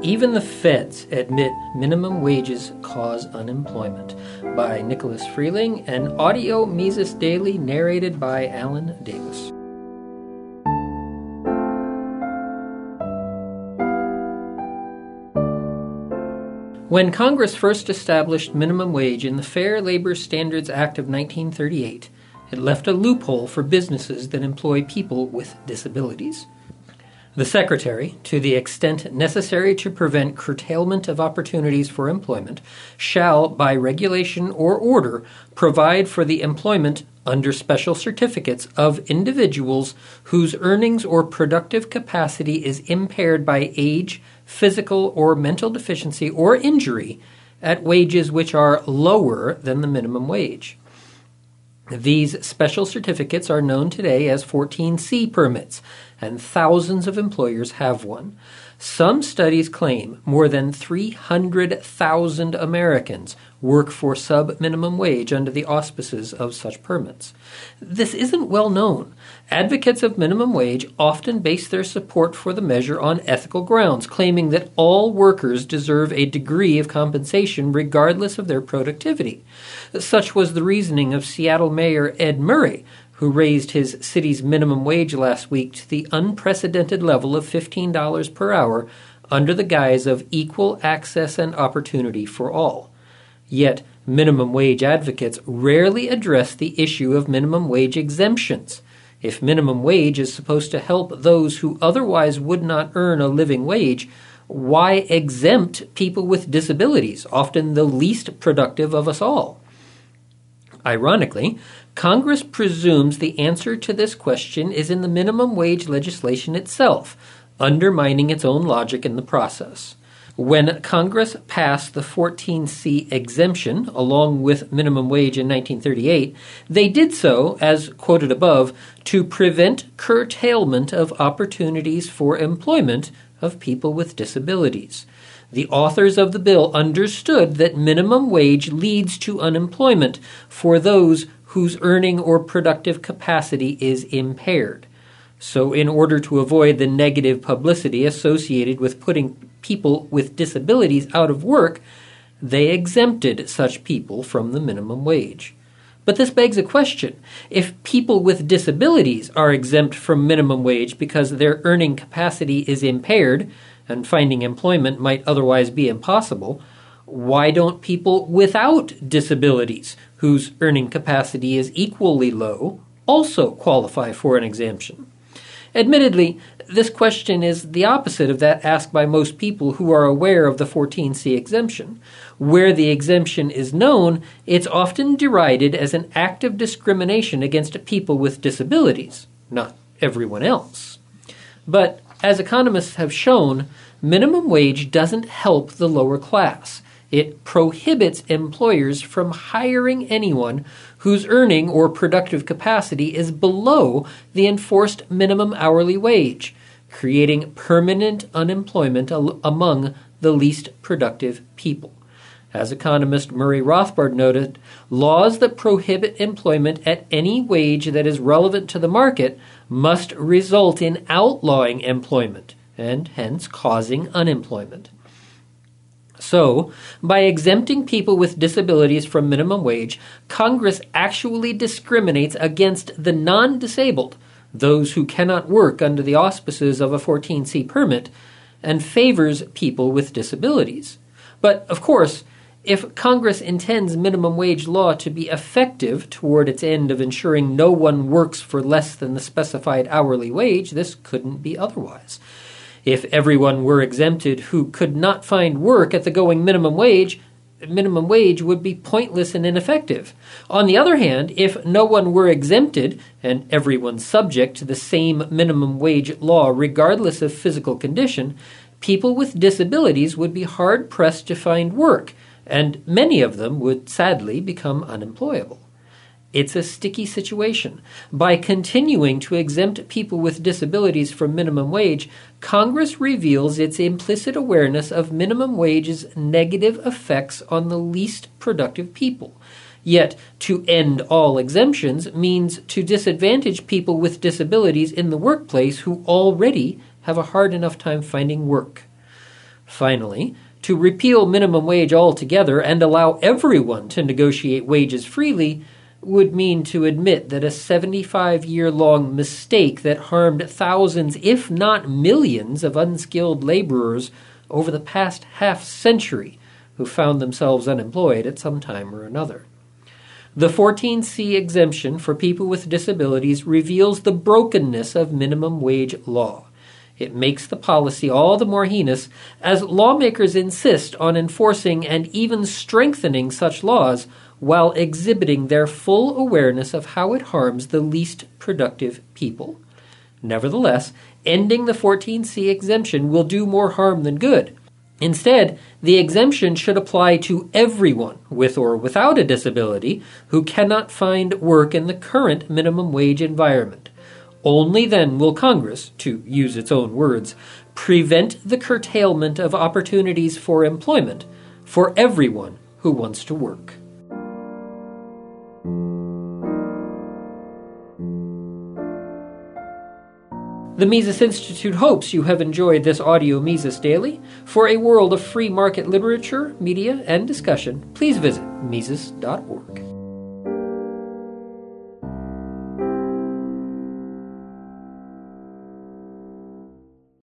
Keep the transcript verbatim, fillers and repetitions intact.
Even the Feds admit minimum wages cause unemployment, by Nicholas Freeling, and audio Mises Daily, narrated by Alan Davis. When Congress first established minimum wage in the Fair Labor Standards Act of nineteen thirty-eight, it left a loophole for businesses that employ people with disabilities. The Secretary, to the extent necessary to prevent curtailment of opportunities for employment, shall, by regulation or order, provide for the employment under special certificates of individuals whose earnings or productive capacity is impaired by age, physical or mental deficiency, or injury at wages which are lower than the minimum wage. These special certificates are known today as fourteen C permits, and thousands of employers have one. Some studies claim more than three hundred thousand Americans work for sub-minimum wage under the auspices of such permits. This isn't well known. Advocates of minimum wage often base their support for the measure on ethical grounds, claiming that all workers deserve a degree of compensation regardless of their productivity. Such was the reasoning of Seattle Mayor Ed Murray, who raised his city's minimum wage last week to the unprecedented level of fifteen dollars per hour under the guise of equal access and opportunity for all. Yet, minimum wage advocates rarely address the issue of minimum wage exemptions. If minimum wage is supposed to help those who otherwise would not earn a living wage, why exempt people with disabilities, often the least productive of us all? Ironically, Congress presumes the answer to this question is in the minimum wage legislation itself, undermining its own logic in the process. When Congress passed the fourteen C exemption along with minimum wage in nineteen thirty-eight, they did so, as quoted above, to prevent curtailment of opportunities for employment of people with disabilities. The authors of the bill understood that minimum wage leads to unemployment for those whose earning or productive capacity is impaired. So in order to avoid the negative publicity associated with putting people with disabilities out of work, they exempted such people from the minimum wage. But this begs a question. If people with disabilities are exempt from minimum wage because their earning capacity is impaired and finding employment might otherwise be impossible, why don't people without disabilities, whose earning capacity is equally low, also qualify for an exemption? Admittedly, this question is the opposite of that asked by most people who are aware of the fourteen C exemption. Where the exemption is known, it's often derided as an act of discrimination against people with disabilities, not everyone else. But as economists have shown, minimum wage doesn't help the lower class. It prohibits employers from hiring anyone whose earning or productive capacity is below the enforced minimum hourly wage, creating permanent unemployment al- among the least productive people. As economist Murray Rothbard noted, laws that prohibit employment at any wage that is relevant to the market must result in outlawing employment and hence causing unemployment. So, by exempting people with disabilities from minimum wage, Congress actually discriminates against the non-disabled, those who cannot work under the auspices of a fourteen C permit, and favors people with disabilities. But, of course, if Congress intends minimum wage law to be effective toward its end of ensuring no one works for less than the specified hourly wage, this couldn't be otherwise. If everyone were exempted who could not find work at the going minimum wage, minimum wage would be pointless and ineffective. On the other hand, if no one were exempted and everyone subject to the same minimum wage law regardless of physical condition, people with disabilities would be hard-pressed to find work, and many of them would sadly become unemployable. It's a sticky situation. By continuing to exempt people with disabilities from minimum wage, Congress reveals its implicit awareness of minimum wage's negative effects on the least productive people. Yet, to end all exemptions means to disadvantage people with disabilities in the workplace who already have a hard enough time finding work. Finally, to repeal minimum wage altogether and allow everyone to negotiate wages freely would mean to admit that a seventy-five-year-long mistake that harmed thousands, if not millions, of unskilled laborers over the past half-century who found themselves unemployed at some time or another. The fourteen C exemption for people with disabilities reveals the brokenness of minimum wage law. It makes the policy all the more heinous as lawmakers insist on enforcing and even strengthening such laws while exhibiting their full awareness of how it harms the least productive people. Nevertheless, ending the fourteen C exemption will do more harm than good. Instead, the exemption should apply to everyone, with or without a disability, who cannot find work in the current minimum wage environment. Only then will Congress, to use its own words, prevent the curtailment of opportunities for employment for everyone who wants to work. The Mises Institute hopes you have enjoyed this audio Mises Daily. For a world of free market literature, media, and discussion, please visit Mises dot org.